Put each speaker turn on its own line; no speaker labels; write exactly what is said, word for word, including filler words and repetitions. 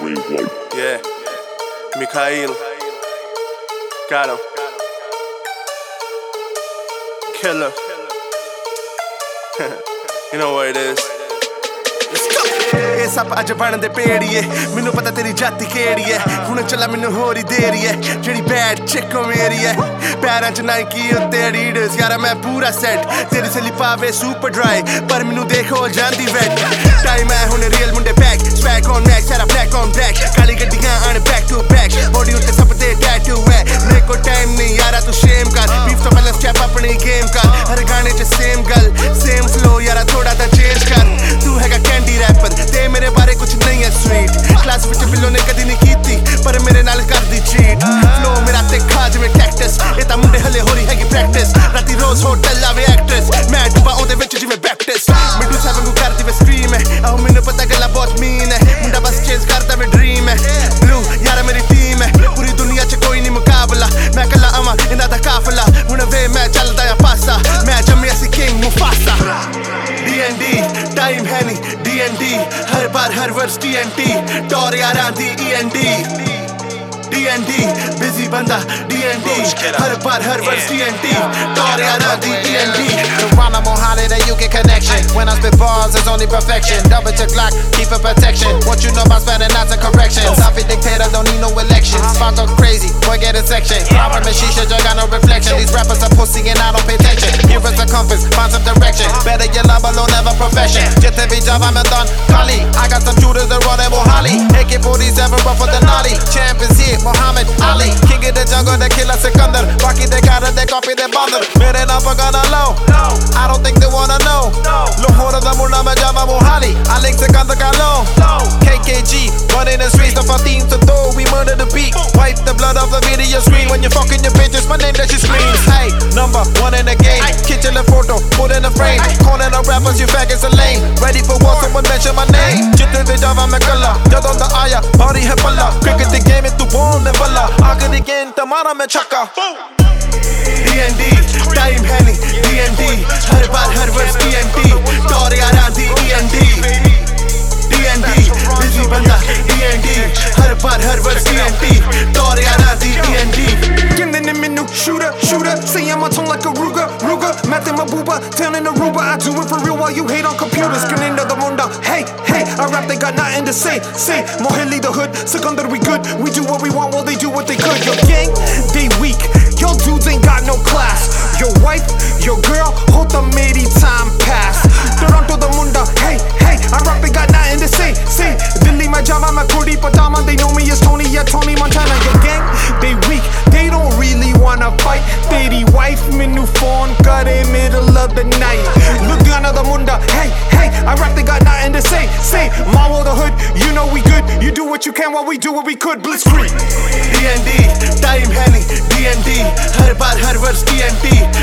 Yeah, Mikhail, got him. Killer. You know what it is.
ਇਹ ਸੱਪ ਅੱਜ ਬਣਦੇ ਪੇੜੀਏ ਮੈਨੂੰ ਪਤਾ ਤੇਰੀ ਜਾਤੀ ਕਿਹੜੀ ਐ ਹੁਣ ਚੱਲਾ ਮੈਨੂੰ ਹੋਰ ਹੀ ਦੇਰੀ ਐ ਜਿਹੜੀ ਬੈਡ ਚਿੱਕੋ ਮੇਰੀ ਐ ਪੈਰਾਂ 'ਚ ਨਾਈਕੀ ਉੱਤੇ ਐਡੀਡਸ ਯਾਰਾ ਮੈਂ ਪੂਰਾ ਸੈਟ ਤੇਰੀ ਸਲੀ ਪਾਵੇ ਸੁਪਰ ਡਰਾਈ ਪਰ ਮੈਨੂੰ ਦੇਖੋ ਜਾਂਦੀ ਵੈਟ ਟਾਈਮ ਐ ਹੁਣ ਰੀਅਲ ਮੁੰਡੇ ਪੈਕ ਸਵੈਗ ਔਨ ਮੈਕਸ ਸਾਰਾ ਬਲੈਕ ਔਨ ਬਲੈਕ ਕਾਲੀ ਗੱਡੀਆਂ ਆਣ ਬੈਕ ਟੂ ਬੈਕ ਬੋਡੀ ਉੱਤੇ ਸਭ ਤੇ ਟੈਟੂ ਐ ਮੇਰੇ ਕੋਲ ਟਾਈਮ ਨਹੀਂ ਯਾਰਾ ਤੂੰ ਸ਼ੇਮ ਕਰ ਬੀਫ ਤੋਂ ਪਹਿਲਾਂ ਸਟੈਪ ਆਪਣੀ ਗੇਮ ਕਰ ਹਰ ਗਾਣੇ 'ਚ ਸੇਮ ਗੱਲ ਸੇਮ ਫਲੋ ਯਾਰਾ ਥੋੜਾ ਤਾਂ ਚੇਂਜ ਕਰ ਤੂੰ ਹੈਗਾ ਕੈਂਡੀ ਰੈਪਰ ਤੇ ਮੇਰੇ ਬਾਰੇ ਕੁਝ ਨਹੀਂ ਹੈ ਸਵੀਟ ਕਲਾਸ ਵਿੱਚ ਬਿੱਲੋ ਨੇ ਕਦੀ ਨਹੀਂ ਕੀਤੀ ਪਰ ਮੇਰੇ ਨਾਲ ਕਰਦੀ ਚੀਟ ਫਲੋ ਮੇਰਾ ਤੇ ਖਾ ਜਿਵੇਂ ਕੈਕਟਸ ਇਹ ਤਾਂ ਮੁੰਡੇ ਹਲੇ ਹੋ ਰਹੀ ਹੈਗੀ ਪ੍ਰੈਕਟਿਸ ਰਾਤੀ ਰੋਜ਼ ਹੋਟਲ ਆਵੇ ਐਕਟਰੈਸ ਮੈਂ ਡੁੱਬਾ ਉਹਦੇ ਵਿੱਚ ਜਿਵੇਂ ਬੈਪਟਿਸਟ ਮਿੱਡੂ ਸੈਵਨ ਨੂੰ ਕਰਦੀ ਵੇ ਸਕਰੀਮ ਹੈ ਆਹ ਮੈਨੂੰ ਪਤਾ ਗੱਲਾਂ ਬਹੁਤ ਮੀਨ ਹੈ ਮੁੰਡਾ ਬਸ ਚੇਜ਼ ਕਰਦਾ ਵੇ ਡ੍ਰੀਮ ਹੈ ਬਲੂ ਯਾਰਾ ਮੇਰੀ ਟੀਮ ਹੈ ਪੂਰੀ ਦੁਨੀਆ 'ਚ ਕੋਈ ਨਹੀਂ ਮੁਕਾਬਲਾ ਮੈਂ ਕੱਲਾ ਆਵਾਂ ਇਹਨਾਂ ਦਾ ਕਾਫਲਾ ਹੁਣ ਵੇ ਮੈਂ ਚੱਲਦਾ ਆ ਪਾਸਾ ਮੈਂ ਜੰਮਿਆ ਸੀ king Mufasa D N D time ਹੈ ਨਹੀਂ ਡੀ ਐਨ ਡੀ ਹਰ ਬਾਰ ਹਰ ਵਰਸ ਟੀ ਐਨ ਟੀ ਟੌਰ ਯਾਰਾਂ ਦੀ E N D D N D busy ਬੰਦਾ ਡੀ ਐਨ ਡੀ ਹਰ ਬਾਰ ਹਰ ਵਰਸ ਟੀ ਐਨ ਟੀ ਟੌਰ ਯਾਰਾਂ ਦੀ E N D
Geronimo holiday, you get connection. When I spit bars, it's only perfection. Double check Glock, keep it protection. What you know about spending, not a correction. Sophie dictator, don't need no election. Spark up crazy, boy get a section. Robert and Shisha, just got no reflection. These rappers are pussy and I don't pay attention. Here is a compass, find some direction. Better your love alone, never profession. Just every job I'm a done, Kali. I got some shooters that run and Mohali. A K forty-seven, rough for the naughty. Champ is here, Muhammad Ali. King of the jungle, the killer Sikandar. Baki they got it, they copy they bundle. Mere na pagana low. I don't think they wanna know. Lahore da munda mein java Mohali. I link Sikandar ka low. K K G, running the streets, the Fatim to do. We murder the beat. Wipe the blood off the video screen. When you're fucking your bitches, my name that she screams. Hey, number one in the game. Kitchen the photo, put in the frame. Calling the rappers, you faggots are lame. Ready for war, someone mention my name. Jitte the java mein kalla. Jad on the aya, body hai palla. Cricket the game, tu born ne balla. Agar again, tamara mein chakka.
D N D time है नहीं D N D हर बार हर वर्ष T N T टौर यारां दी E N D D N D busy बंदा डी एन डी हर बार हर वर्ष टी एन टी टौर यारां दी E N D Killing them in new shooter shooter say I'm on tongue like a Ruger Ruger Math in my booba turning Aruba I do it for real while you hate on computers Skin into the munda hey hey I rap they got nothing to say say Mohili the hood Sikandar we good we do what we want while they do what they could your gang they weak your dudes ain't got no class your wife your girl hold the meri time pass Toronto the munda hey hey I rap they got nothing to say say Delhi my jama my Kodi Patama they know me as Tony yeah Tony Montana your gang they weak they don't really wanna fight teri wife menu phone kare middle of the night Ludhiana the munda hey hey I rap they got nothing to say say Mawo the hood you know we good you do what you can while we do what we could blitzkrieg D N D time है नहीं D N D हर बार हर वर्ष T N T